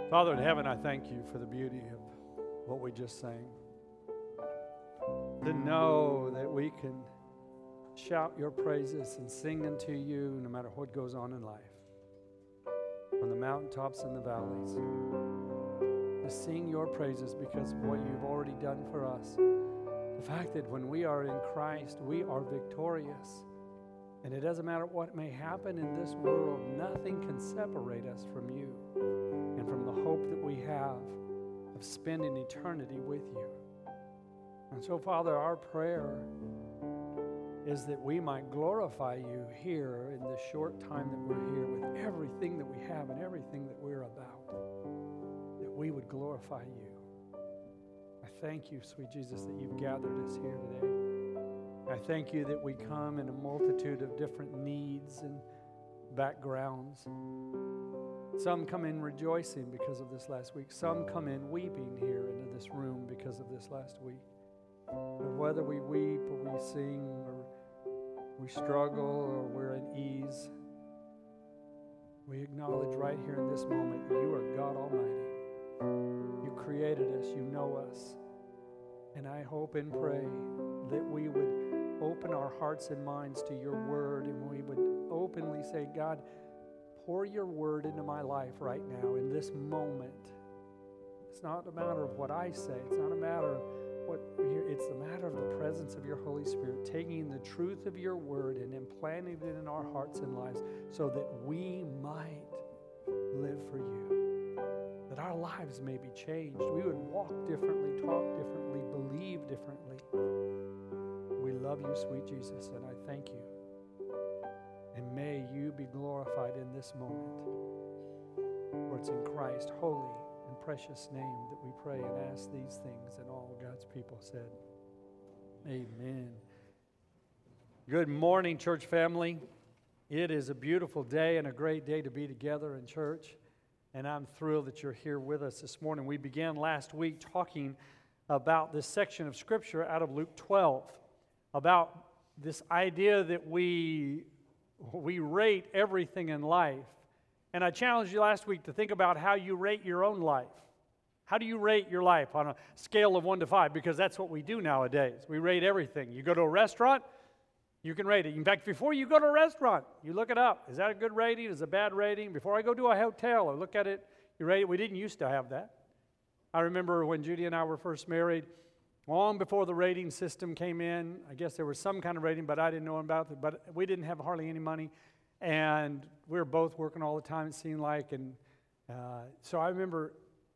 Father in heaven, I thank you for the beauty of what we just sang. To know that we can shout your praises and sing unto you no matter what goes on in life. From the mountaintops and the valleys. To sing your praises because of what you've already done for us. The fact that when we are in Christ, we are victorious. And it doesn't matter what may happen in this world, nothing can separate us from you and from the hope that we have of spending eternity with you. And so, Father, our prayer is that we might glorify you here in the short time that we're here with everything that we have and everything that we're about, that we would glorify you. I thank you, sweet Jesus, that you've gathered us here today. I thank you that we come in a multitude of different needs and backgrounds. Some come in rejoicing because of this last week. Some come in weeping here into this room because of this last week. But whether we weep or we sing or we struggle or we're at ease, we acknowledge right here in this moment that you are God Almighty. You created us, you know us. And I hope and pray that we would open our hearts and minds to your word, and we would openly say, God, pour your word into my life right now in this moment. It's not a matter of what I say. It's not a matter of what we hear. It's a matter of the presence of your Holy Spirit, taking the truth of your word and implanting it in our hearts and lives so that we might live for you, that our lives may be changed. We would walk differently, talk differently, believe differently. We love you, sweet Jesus, and I thank you. And may you be glorified in this moment. For it's in Christ's holy and precious name that we pray and ask these things, and all God's people said, amen. Good morning, church family. It is a beautiful day and a great day to be together in church, and I'm thrilled that you're here with us this morning. We began last week talking about this section of Scripture out of Luke 12, about this idea that we rate everything in life. And I challenged you last week to think about how you rate your own life. How do you rate your life on a scale of 1 to 5? Because that's what we do nowadays. We rate everything. You go to a restaurant, you can rate it. In fact, before you go to a restaurant, you look it up. Is that a good rating? Is it a bad rating? Before I go to a hotel, I look at it, you rate it. We didn't used to have that. I remember when Judy and I were first married, long before the rating system came in. I guess there was some kind of rating, but I didn't know about it. But we didn't have hardly any money, and we were both working all the time, it seemed like. And so I remember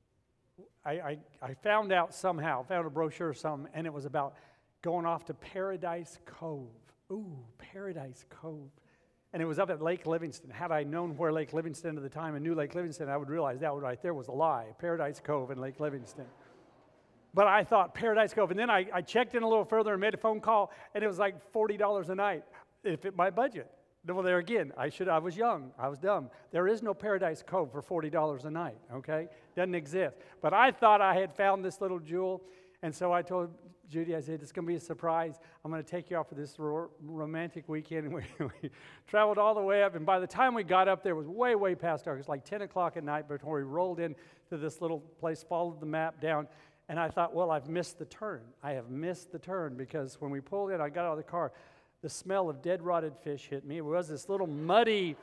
I found out somehow, found a brochure or something, and it was about going off to Paradise Cove. Ooh, Paradise Cove. And it was up at Lake Livingston. Had I known where Lake Livingston at the time and knew Lake Livingston, I would realize that right there was a lie. Paradise Cove and Lake Livingston. But I thought Paradise Cove. And then I checked in a little further and made a phone call, and it was like $40 a night. It fit my budget. Well, there again, I was young. I was dumb. There is no Paradise Cove for $40 a night, okay? Doesn't exist. But I thought I had found this little jewel, and so I told Judy, I said, it's going to be a surprise. I'm going to take you out for this romantic weekend. And we traveled all the way up, and by the time we got up there, it was way, way past dark. It was like 10 o'clock at night before we rolled into this little place, followed the map down, and I thought, well, I've missed the turn. I have missed the turn because when we pulled in, I got out of the car, the smell of dead rotted fish hit me. It was this little muddy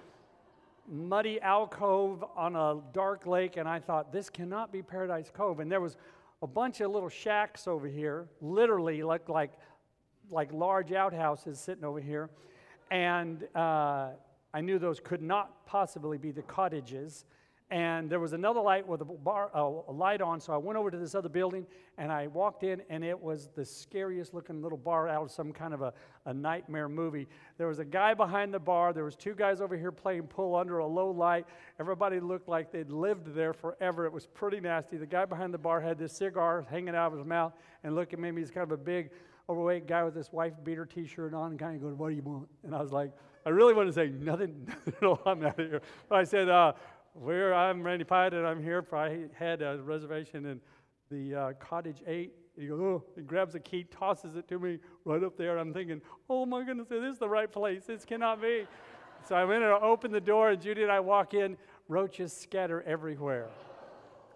alcove on a dark lake, and I thought, this cannot be Paradise Cove. And there was a bunch of little shacks over here, literally looked like large outhouses sitting over here. And I knew those could not possibly be the cottages. And there was another light with a light on, so I went over to this other building, and I walked in, and it was the scariest-looking little bar out of some kind of a nightmare movie. There was a guy behind the bar. There was two guys over here playing pool under a low light. Everybody looked like they'd lived there forever. It was pretty nasty. The guy behind the bar had this cigar hanging out of his mouth and looked at me. He's kind of a big, overweight guy with this wife-beater T-shirt on, and kind of going, what do you want? And I was like, I really want to say nothing. No, I'm out of here. But I said, I'm Randy Pyatt, and I'm here. I had a reservation in the Cottage 8. He goes, oh, he grabs a key, tosses it to me right up there. I'm thinking, oh my goodness, this is the right place. This cannot be. So I went and opened the door, and Judy and I walk in. Roaches scatter everywhere.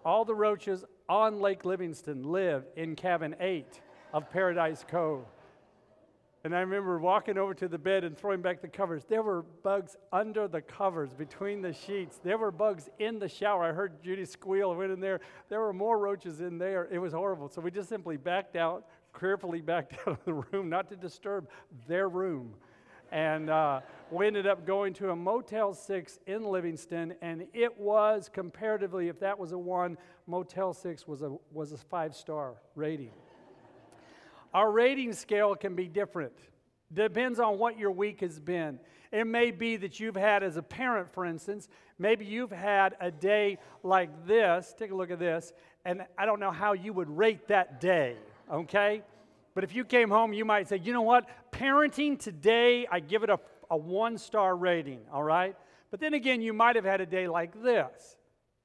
all the roaches on Lake Livingston live in cabin 8 of Paradise Cove. And I remember walking over to the bed and throwing back the covers. There were bugs under the covers, between the sheets. There were bugs in the shower. I heard Judy squeal. I went in there. There were more roaches in there. It was horrible. So we just simply backed out, carefully backed out of the room, not to disturb their room. And we ended up going to a Motel 6 in Livingston, and it was comparatively, if that was a 1, Motel 6 was a 5-star rating. Our rating scale can be different. Depends on what your week has been. It may be that you've had, as a parent, for instance, maybe you've had a day like this. Take a look at this. And I don't know how you would rate that day, okay? But if you came home, you might say, you know what? Parenting today, I give it a 1-star rating, all right? But then again, you might have had a day like this.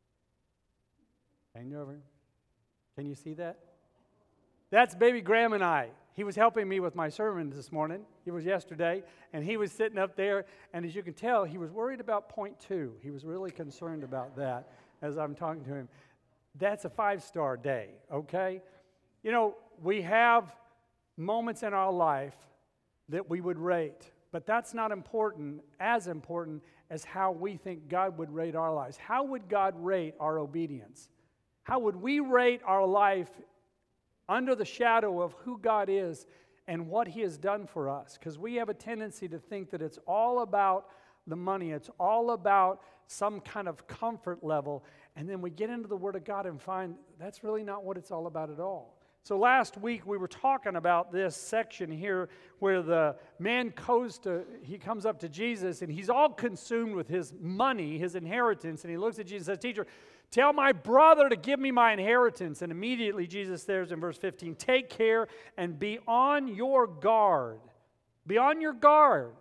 Can you see that? That's baby Graham and I. He was helping me with my sermon this morning. It was yesterday, and he was sitting up there, and as you can tell, he was worried about point 2. He was really concerned about that as I'm talking to him. That's a 5-star day, okay? You know, we have moments in our life that we would rate, but that's not important as how we think God would rate our lives. How would God rate our obedience? How would we rate our life under the shadow of who God is and what He has done for us? Because we have a tendency to think that it's all about the money. It's all about some kind of comfort level. And then we get into the Word of God and find that's really not what it's all about at all. So last week we were talking about this section here where the man comes up to Jesus, and he's all consumed with his money, his inheritance, and he looks at Jesus and says, "Teacher, tell my brother to give me my inheritance." And immediately Jesus says in verse 15, "Take care and be on your guard." Be on your guard.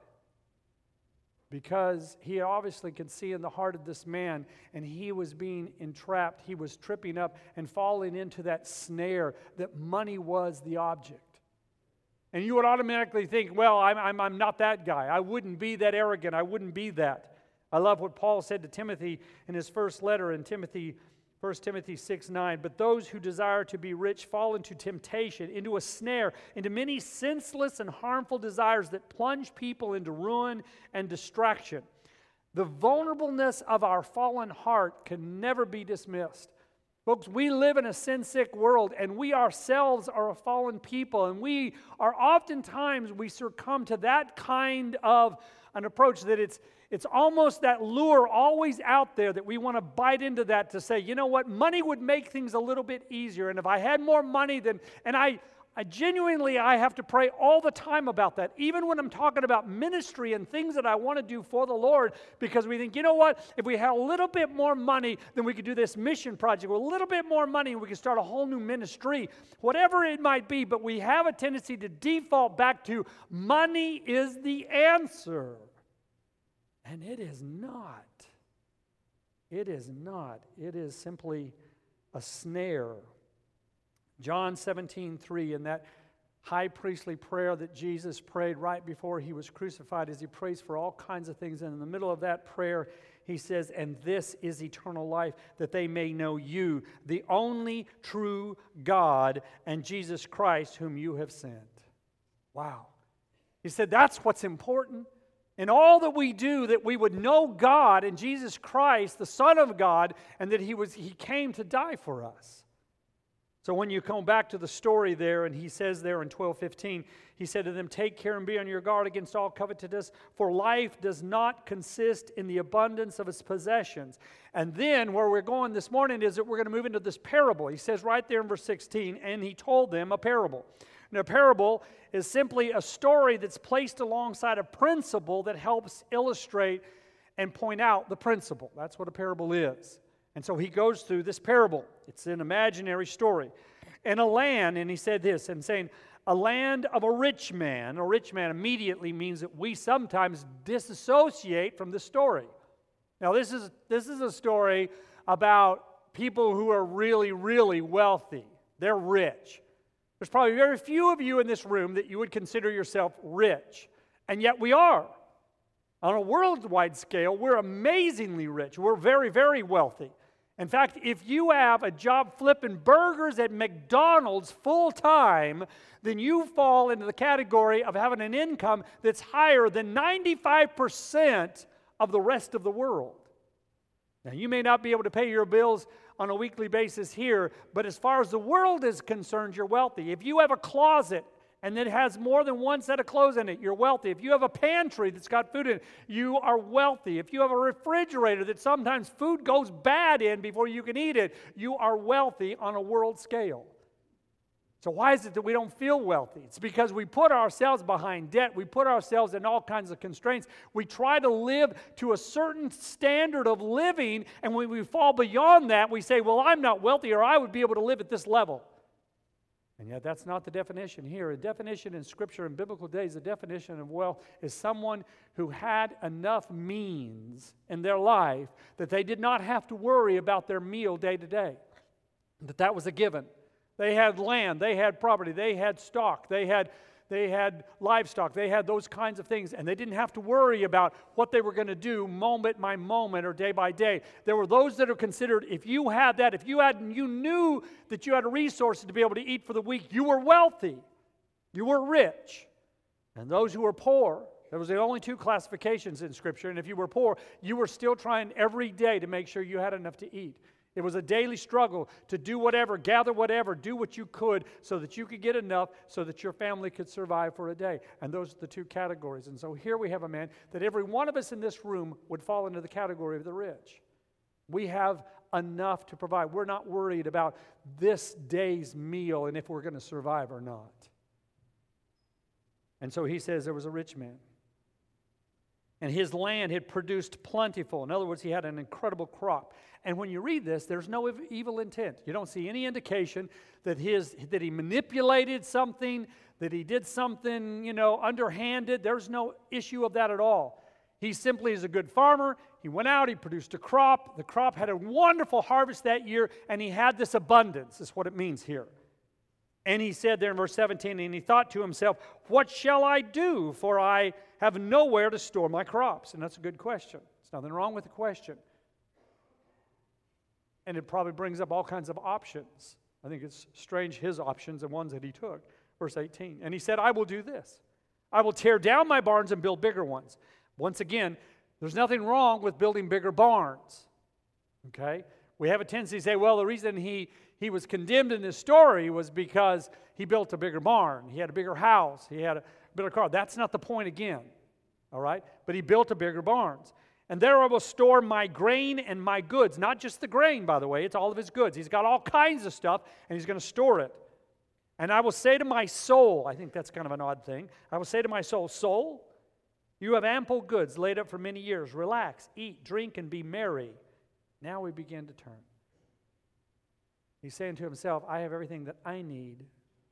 Because he obviously could see in the heart of this man, and he was being entrapped. He was tripping up and falling into that snare that money was the object. And you would automatically think, well, I'm not that guy. I wouldn't be that arrogant. I wouldn't be that. I love what Paul said to Timothy in his first letter in 1 Timothy 6:9. "But those who desire to be rich fall into temptation, into a snare, into many senseless and harmful desires that plunge people into ruin and distraction." The vulnerableness of our fallen heart can never be dismissed. Folks, we live in a sin-sick world, and we ourselves are a fallen people, and we succumb to that kind of an approach that it's almost that lure always out there that we want to bite into that to say, you know what, money would make things a little bit easier, and if I had more money, and I genuinely have to pray all the time about that, even when I'm talking about ministry and things that I want to do for the Lord, because we think, you know what, if we had a little bit more money, then we could do this mission project. With a little bit more money, and we could start a whole new ministry, whatever it might be, but we have a tendency to default back to money is the answer. And it is not. It is not. It is simply a snare. John 17:3, in that high priestly prayer that Jesus prayed right before He was crucified, as He prays for all kinds of things, and in the middle of that prayer, He says, "And this is eternal life, that they may know you, the only true God, and Jesus Christ, whom you have sent." Wow. He said that's what's important. In all that we do, that we would know God and Jesus Christ, the Son of God, and that He came to die for us. So when you come back to the story there, and He says there in 12:15, He said to them, "Take care and be on your guard against all covetousness, for life does not consist in the abundance of its possessions." And then where we're going this morning is that we're going to move into this parable. He says right there in verse 16, "And He told them a parable." Now, a parable is simply a story that's placed alongside a principle that helps illustrate and point out the principle. That's what a parable is. And so He goes through this parable. It's an imaginary story. And a land, and He said this, and saying, a land of a rich man. A rich man immediately means that we sometimes disassociate from the story. Now, this is a story about people who are really, really wealthy. They're rich. There's probably very few of you in this room that you would consider yourself rich, and yet we are. On a worldwide scale, we're amazingly rich. We're very, very wealthy. In fact, if you have a job flipping burgers at McDonald's full time, then you fall into the category of having an income that's higher than 95% of the rest of the world. Now, you may not be able to pay your bills on a weekly basis here, but as far as the world is concerned, you're wealthy. If you have a closet and it has more than one set of clothes in it, you're wealthy. If you have a pantry that's got food in it, you are wealthy. If you have a refrigerator that sometimes food goes bad in before you can eat it, you are wealthy on a world scale. So why is it that we don't feel wealthy? It's because we put ourselves behind debt. We put ourselves in all kinds of constraints. We try to live to a certain standard of living, and when we fall beyond that, we say, well, I'm not wealthy, or I would be able to live at this level. And yet that's not the definition here. A definition in Scripture in biblical days, the definition of wealth is someone who had enough means in their life that they did not have to worry about their meal day to day. That was a given. They had land, they had property, they had stock, they had livestock, they had those kinds of things, and they didn't have to worry about what they were going to do moment by moment or day by day. There were those that are considered, if you had that, if you knew that you had resources to be able to eat for the week, you were wealthy, you were rich. And those who were poor, there was the only two classifications in Scripture, and if you were poor, you were still trying every day to make sure you had enough to eat. It was a daily struggle to do whatever, gather whatever, do what you could so that you could get enough so that your family could survive for a day. And those are the two categories. And so here we have a man that every one of us in this room would fall into the category of the rich. We have enough to provide. We're not worried about this day's meal and if we're going to survive or not. And so he says there was a rich man. And his land had produced plentiful. In other words, he had an incredible crop. And when you read this, there's no evil intent. You don't see any indication that he manipulated something, that he did something, underhanded. There's no issue of that at all. He simply is a good farmer. He went out, he produced a crop. The crop had a wonderful harvest that year, and he had this abundance. That's what it means here. And he said there in verse 17, and he thought to himself, what shall I do? For I have nowhere to store my crops. And that's a good question. There's nothing wrong with the question. And it probably brings up all kinds of options. I think it's strange his options, the ones that he took. Verse 18, and he said, I will do this. I will tear down my barns and build bigger ones. Once again, there's nothing wrong with building bigger barns. Okay? We have a tendency to say, well, the reason he was condemned in this story was because he built a bigger barn. He had a bigger house. He had a bigger car. That's not the point again. All right? But he built a bigger barns. And there I will store my grain and my goods. Not just the grain, by the way. It's all of his goods. He's got all kinds of stuff, and he's going to store it. And I will say to my soul, I think that's kind of an odd thing. I will say to my soul, soul, you have ample goods laid up for many years. Relax, eat, drink, and be merry. Now we begin to turn. He's saying to himself, I have everything that I need to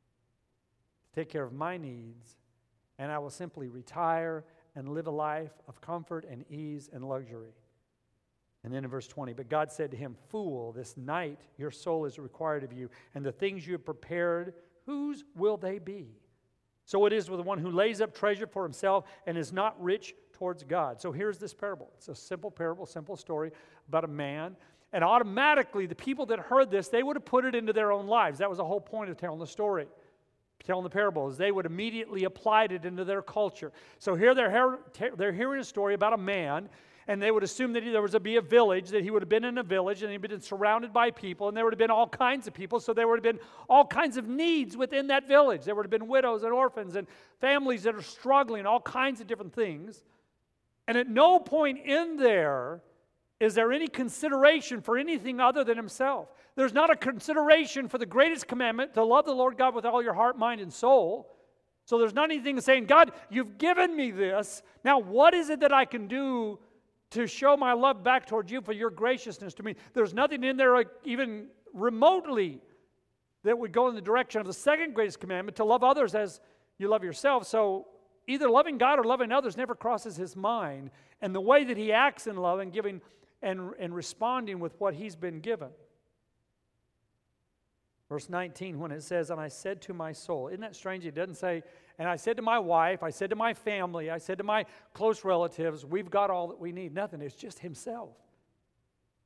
take care of my needs, and I will simply retire and live a life of comfort and ease and luxury. And then in verse 20, but God said to him, fool, this night your soul is required of you, and the things you have prepared, whose will they be? So it is with the one who lays up treasure for himself and is not rich towards God. So here's this parable. It's a simple parable, simple story about a man. And automatically, the people that heard this, they would have put it into their own lives. That was the whole point of telling the story, telling the parable, is they would immediately apply it into their culture. So here they're hearing a story about a man, and they would assume that there was to be a village, that he would have been in a village, and he'd been surrounded by people, and there would have been all kinds of people, so there would have been all kinds of needs within that village. There would have been widows and orphans and families that are struggling, all kinds of different things. And at no point in there is there any consideration for anything other than himself. There's not a consideration for the greatest commandment, to love the Lord God with all your heart, mind, and soul. So there's not anything saying, God, you've given me this. Now what is it that I can do to show my love back towards you for your graciousness to me? There's nothing in there even remotely that would go in the direction of the second greatest commandment, to love others as you love yourself. So either loving God or loving others never crosses his mind. And the way that he acts in love and giving and responding with what he's been given. Verse 19, when it says, and I said to my soul, isn't that strange? It doesn't say, and I said to my wife, I said to my family, I said to my close relatives, we've got all that we need. Nothing. It's just himself.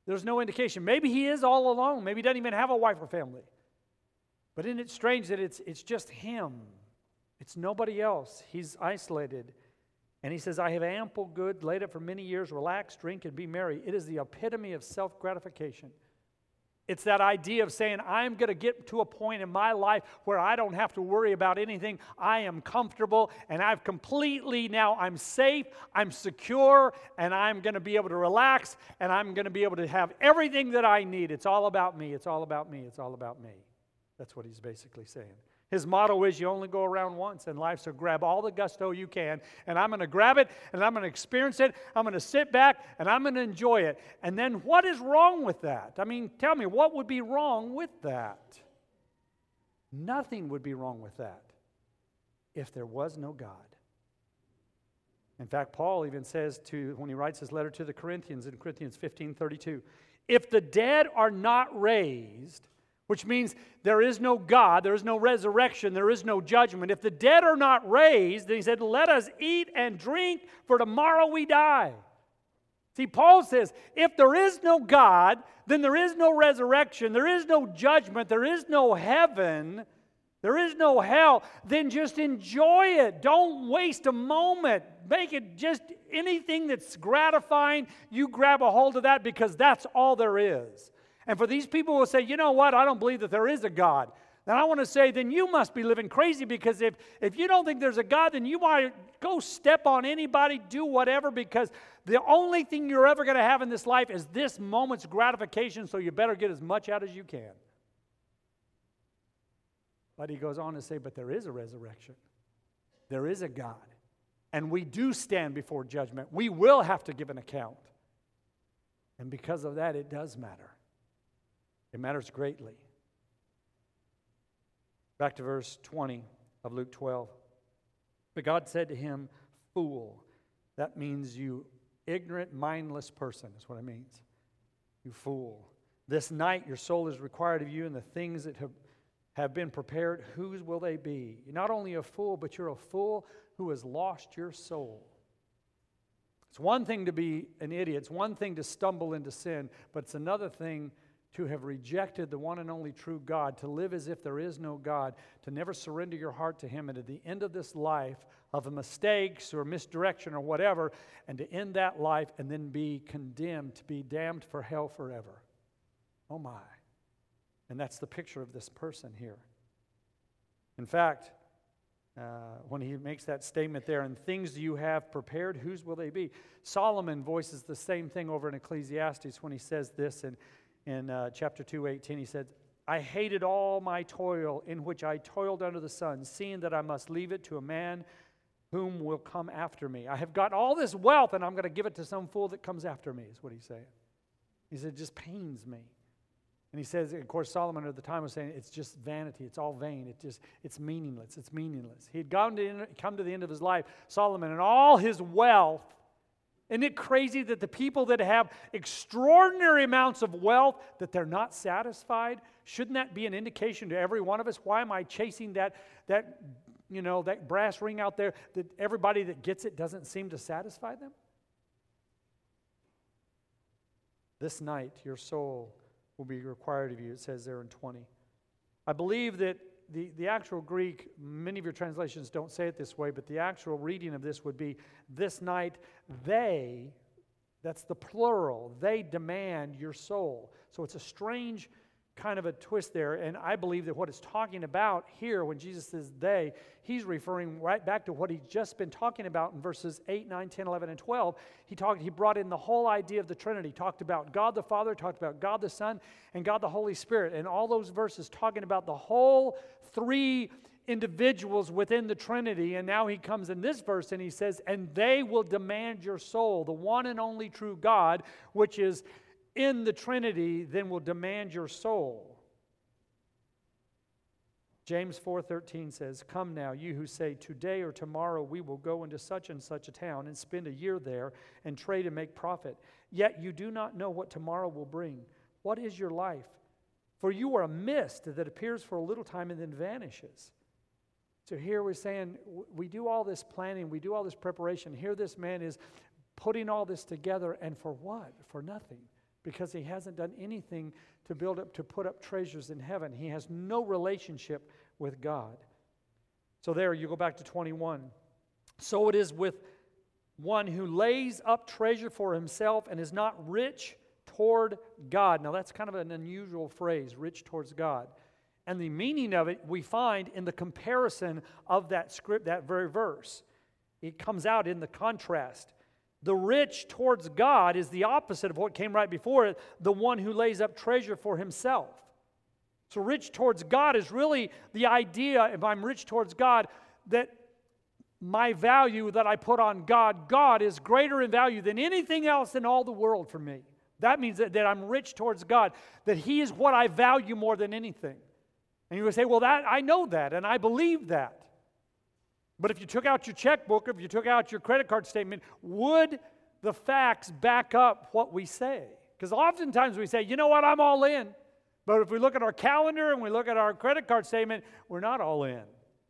There's no indication. Maybe he is all alone. Maybe he doesn't even have a wife or family. But isn't it strange that it's just him? It's nobody else. He's isolated. And he says, I have ample good, laid up for many years, relax, drink, and be merry. It is the epitome of self-gratification. It's that idea of saying, I'm going to get to a point in my life where I don't have to worry about anything. I am comfortable, and I've completely, now I'm safe, I'm secure, and I'm going to be able to relax, and I'm going to be able to have everything that I need. It's all about me. It's all about me. It's all about me. That's what he's basically saying. His motto is you only go around once in life, so grab all the gusto you can, and I'm going to grab it, and I'm going to experience it, I'm going to sit back, and I'm going to enjoy it. And then what is wrong with that? I mean, tell me, what would be wrong with that? Nothing would be wrong with that if there was no God. In fact, Paul even says when he writes his letter to the Corinthians in Corinthians 15:32, if the dead are not raised, which means there is no God, there is no resurrection, there is no judgment. If the dead are not raised, then he said, let us eat and drink, for tomorrow we die. See, Paul says, if there is no God, then there is no resurrection, there is no judgment, there is no heaven, there is no hell. Then just enjoy it. Don't waste a moment. Make it just anything that's gratifying, you grab a hold of that because that's all there is. And for these people who will say, you know what, I don't believe that there is a God. Then I want to say, then you must be living crazy, because if you don't think there's a God, then you might go step on anybody, do whatever, because the only thing you're ever going to have in this life is this moment's gratification, so you better get as much out as you can. But he goes on to say, but there is a resurrection. There is a God. And we do stand before judgment. We will have to give an account. And because of that, it does matter. It matters greatly. Back to verse 20 of Luke 12. But God said to him, fool. That means you ignorant, mindless person is what it means. You fool. This night your soul is required of you, and the things that have been prepared, whose will they be? You're not only a fool, but you're a fool who has lost your soul. It's one thing to be an idiot. It's one thing to stumble into sin, but it's another thing to have rejected the one and only true God, to live as if there is no God, to never surrender your heart to Him, and at the end of this life of mistakes or misdirection or whatever, and to end that life and then be condemned, to be damned for hell forever. Oh my. And that's the picture of this person here. In fact, when he makes that statement there, and things you have prepared, whose will they be? Solomon voices the same thing over in Ecclesiastes when he says this in chapter 2:18. He said, I hated all my toil in which I toiled under the sun, seeing that I must leave it to a man whom will come after me. I have got all this wealth, and I'm going to give it to some fool that comes after me, is what he's saying. He said, it just pains me. And he says, of course, Solomon at the time was saying, it's just vanity, it's all vain, it's meaningless, it's meaningless. He had come to the end of his life, Solomon, and all his wealth. Isn't it crazy that the people that have extraordinary amounts of wealth, that they're not satisfied? Shouldn't that be an indication to every one of us? Why am I chasing that brass ring out there that everybody that gets it doesn't seem to satisfy them? This night your soul will be required of you, it says there in 20. I believe that the actual Greek, many of your translations don't say it this way, but the actual reading of this would be, this night they, that's the plural, they demand your soul. So it's a strange kind of a twist there, and I believe that what it's talking about here when Jesus says they, he's referring right back to what he's just been talking about in verses 8, 9, 10, 11, and 12. He brought in the whole idea of the Trinity, talked about God the Father, talked about God the Son, and God the Holy Spirit, and all those verses talking about the whole three individuals within the Trinity. And now he comes in this verse and he says, and they will demand your soul, the one and only true God, which is in the Trinity, then will demand your soul. James 4:13 says, come now, you who say, today or tomorrow we will go into such and such a town and spend a year there and trade and make profit. Yet you do not know what tomorrow will bring. What is your life? For you are a mist that appears for a little time and then vanishes. So here we're saying, we do all this planning, we do all this preparation. Here this man is putting all this together, and for what? For nothing. because he hasn't done anything to put up treasures in heaven. He has no relationship with God. So there, you go back to 21. So it is with one who lays up treasure for himself and is not rich toward God. Now that's kind of an unusual phrase, rich towards God. And the meaning of it we find in the comparison of that script, that very verse. It comes out in the contrast. The rich towards God is the opposite of what came right before it, the one who lays up treasure for himself. So rich towards God is really the idea, if I'm rich towards God, that my value that I put on God, God is greater in value than anything else in all the world for me. That means that I'm rich towards God, that He is what I value more than anything. And you would say, well, that I know that, and I believe that. But if you took out your checkbook, if you took out your credit card statement, would the facts back up what we say? Because oftentimes we say, you know what, I'm all in. But if we look at our calendar and we look at our credit card statement, we're not all in.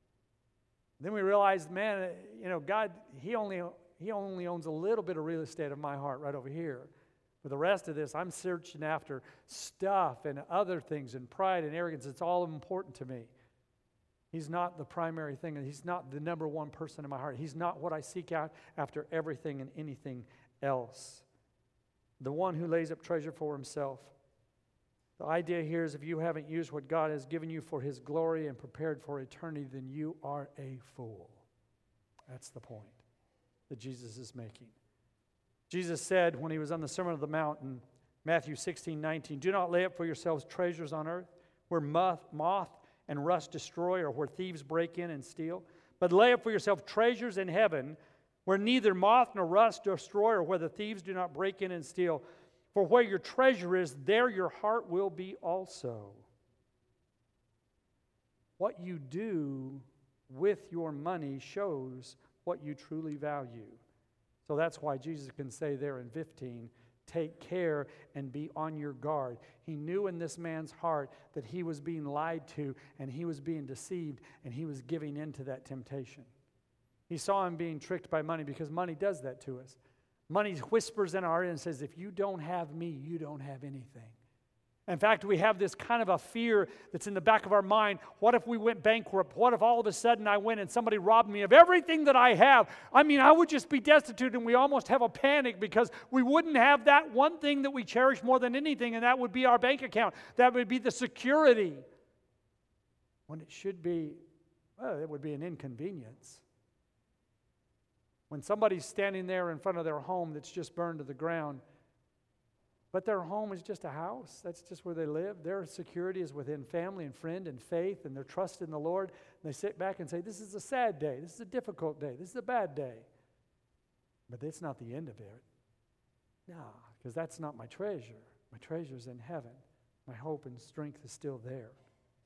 Then we realize, man, God, He only owns a little bit of real estate of my heart right over here. For the rest of this, I'm searching after stuff and other things and pride and arrogance. It's all important to me. He's not the primary thing. He's not the number one person in my heart. He's not what I seek out after everything and anything else. The one who lays up treasure for himself. The idea here is if you haven't used what God has given you for His glory and prepared for eternity, then you are a fool. That's the point that Jesus is making. Jesus said when He was on the Sermon on the Mount in Matthew 16:19, do not lay up for yourselves treasures on earth where moth and rust destroy or where thieves break in and steal, but lay up for yourself treasures in heaven where neither moth nor rust destroy or where the thieves do not break in and steal. For where your treasure is, there your heart will be also. What you do with your money shows what you truly value. So that's why Jesus can say there in 15, take care and be on your guard. He knew in this man's heart that he was being lied to and he was being deceived and he was giving in to that temptation. He saw him being tricked by money because money does that to us. Money whispers in our ear and says, if you don't have me, you don't have anything. In fact, we have this kind of a fear that's in the back of our mind. What if we went bankrupt? What if all of a sudden I went and somebody robbed me of everything that I have? I mean, I would just be destitute, and we almost have a panic because we wouldn't have that one thing that we cherish more than anything, and that would be our bank account. That would be the security. When it should be, well, it would be an inconvenience. When somebody's standing there in front of their home that's just burned to the ground, but their home is just a house. That's just where they live. Their security is within family and friend and faith and their trust in the Lord. And they sit back and say, this is a sad day. This is a difficult day. This is a bad day. But it's not the end of it. No, because that's not my treasure. My treasure's in heaven. My hope and strength is still there.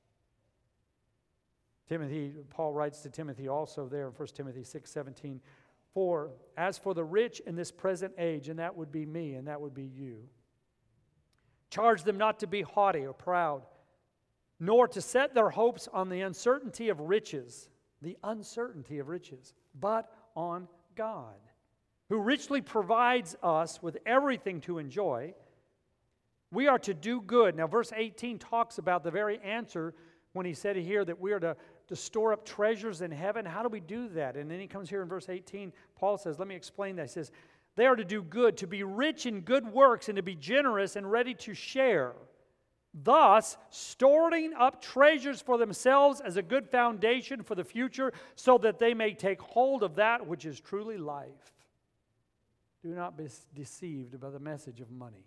Paul writes to Timothy also there in 1 Timothy 6:17, for as for the rich in this present age, and that would be me, and that would be you, charge them not to be haughty or proud, nor to set their hopes on the uncertainty of riches, but on God, who richly provides us with everything to enjoy. We are to do good. Now, verse 18 talks about the very answer when he said here that we are to store up treasures in heaven. How do we do that? And then he comes here in verse 18. Paul says, let me explain that. He says, they are to do good, to be rich in good works, and to be generous and ready to share. Thus, storing up treasures for themselves as a good foundation for the future, so that they may take hold of that which is truly life. Do not be deceived by the message of money.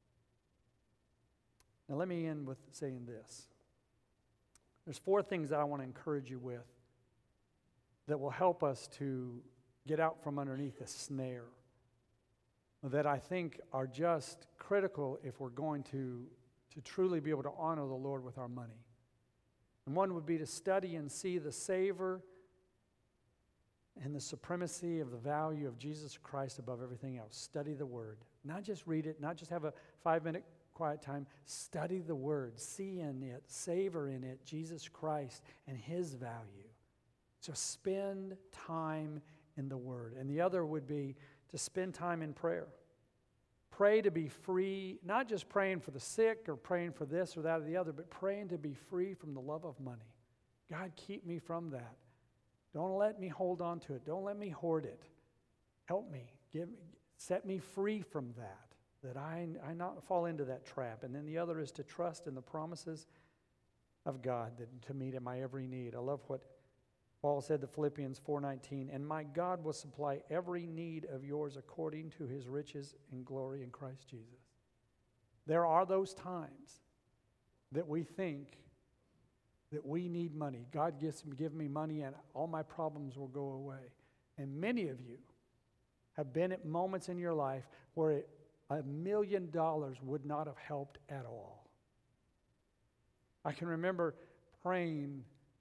Now let me end with saying this. There's 4 things that I want to encourage you with that will help us to get out from underneath the snare that I think are just critical if we're going to truly be able to honor the Lord with our money. And one would be to study and see the savor and the supremacy of the value of Jesus Christ above everything else. Study the Word. Not just read it, not just have a 5-minute quiet time. Study the Word. See in it, savor in it Jesus Christ and His value. So spend time in the Word. And the other would be to spend time in prayer. pray to be free, not just praying for the sick or praying for this or that or the other, but praying to be free from the love of money. God, keep me from that. Don't let me hold on to it. Don't let me hoard it. Help me. Set me free from that I not fall into that trap. And then the other is to trust in the promises of God to meet my every need. I love what Paul said to Philippians 4:19, and my God will supply every need of yours according to his riches and glory in Christ Jesus. There are those times that we think that we need money. God give me money and all my problems will go away. And many of you have been at moments in your life where $1 million would not have helped at all. I can remember praying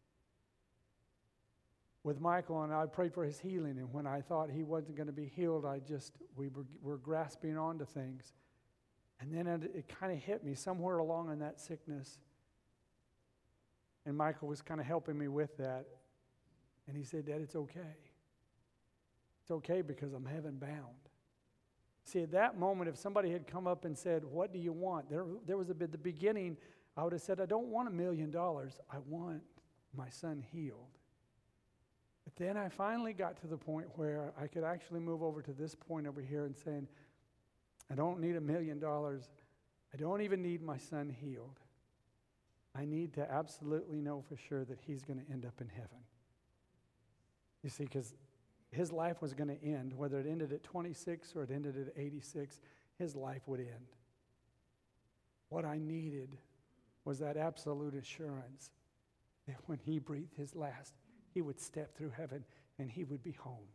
with Michael, and I prayed for his healing, and when I thought he wasn't going to be healed, we were grasping onto things. And then it kind of hit me somewhere along in that sickness, and Michael was kind of helping me with that, and he said, Dad, it's okay. It's okay because I'm heaven bound. See, at that moment, if somebody had come up and said, what do you want? There was the beginning, I would have said, I don't want $1 million. I want my son healed. But then I finally got to the point where I could actually move over to this point over here and saying, I don't need $1 million. I don't even need my son healed. I need to absolutely know for sure that he's going to end up in heaven. You see, because his life was going to end, whether it ended at 26 or it ended at 86, his life would end. What I needed was that absolute assurance that when he breathed his last, he would step through heaven and he would be home.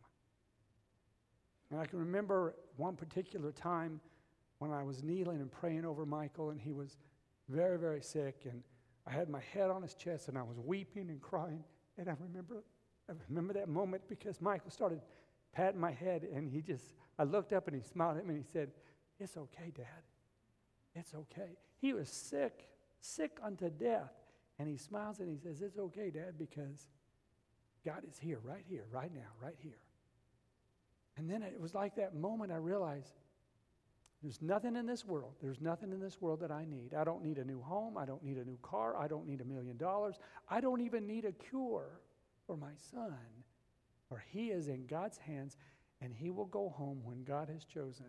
And I can remember one particular time when I was kneeling and praying over Michael, and he was very, very sick, and I had my head on his chest and I was weeping and crying. And I remember that moment because Michael started patting my head, and I looked up and he smiled at me and he said, it's okay, Dad. It's okay. He was sick unto death. And he smiles and he says, it's okay, Dad, because God is here, right now, right here. And then it was like that moment I realized there's nothing in this world. There's nothing in this world that I need. I don't need a new home. I don't need a new car. I don't need $1 million. I don't even need a cure for my son. For he is in God's hands, and he will go home when God has chosen.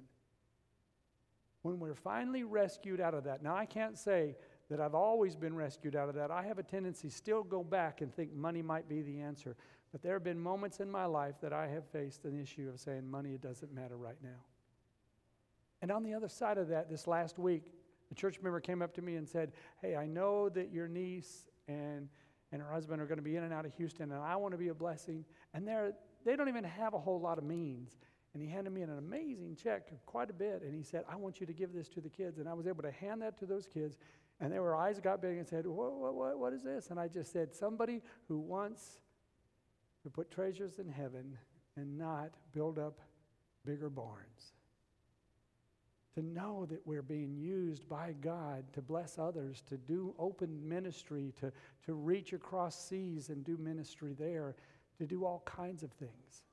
When we're finally rescued out of that. Now, I can't say that I've always been rescued out of that. I have a tendency still go back and think money might be the answer. But there have been moments in my life that I have faced an issue of saying money, it doesn't matter right now. And on the other side of that, this last week, a church member came up to me and said, hey, I know that your niece and her husband are going to be in and out of Houston, and I want to be a blessing. And they don't even have a whole lot of means. And he handed me an amazing check, quite a bit, and he said, I want you to give this to the kids. And I was able to hand that to those kids, and their eyes got big and said, what is this? And I just said, somebody who wants to put treasures in heaven and not build up bigger barns. To know that we're being used by God to bless others, to do open ministry, to reach across seas and do ministry there, to do all kinds of things.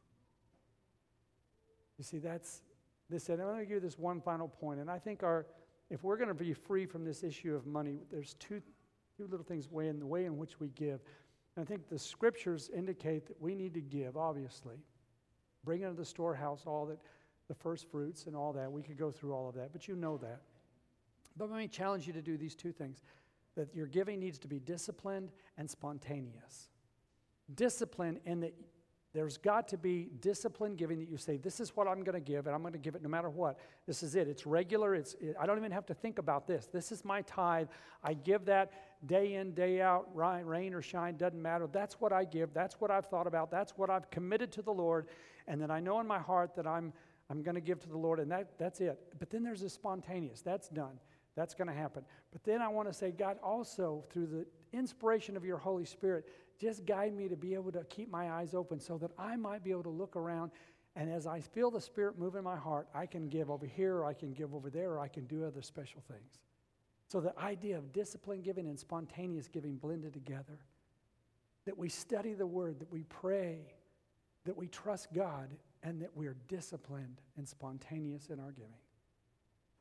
You see, that's this. And I'm going to give you this one final point. And I think if we're going to be free from this issue of money, there's two little things in the way in which we give. And I think the scriptures indicate that we need to give, obviously. Bring into the storehouse all that, the first fruits and all that. We could go through all of that, but you know that. But let me challenge you to do these two things. That your giving needs to be disciplined and spontaneous. Discipline in that there's got to be disciplined giving, that you say, this is what I'm going to give, and I'm going to give it no matter what. This is it. It's regular. I don't even have to think about this. This is my tithe. I give that day in, day out, rain or shine, doesn't matter. That's what I give. That's what I've thought about. That's what I've committed to the Lord, and then I know in my heart that I'm going to give to the Lord, and that's it. But then there's a spontaneous. That's done. That's going to happen. But then I want to say, God, also, through the inspiration of your Holy Spirit, just guide me to be able to keep my eyes open so that I might be able to look around, and as I feel the Spirit move in my heart, I can give over here, or I can give over there, or I can do other special things. So the idea of disciplined giving and spontaneous giving blended together, that we study the Word, that we pray, that we trust God, and that we're disciplined and spontaneous in our giving.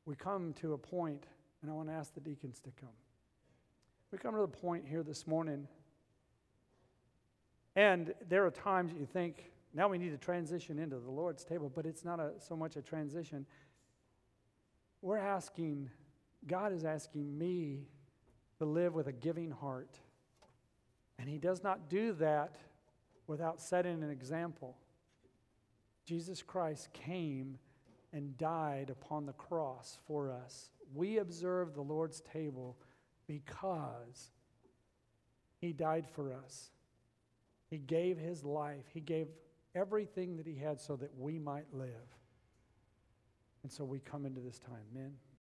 we come to a point, and I want to ask the deacons to come. We come to the point here this morning, and there are times you think, now we need to transition into the Lord's table, but it's not so much a transition. We're asking, God is asking me to live with a giving heart. And He does not do that without setting an example. Jesus Christ came and died upon the cross for us. We observe the Lord's table because He died for us. He gave His life. He gave everything that He had so that we might live. And so we come into this time. Men,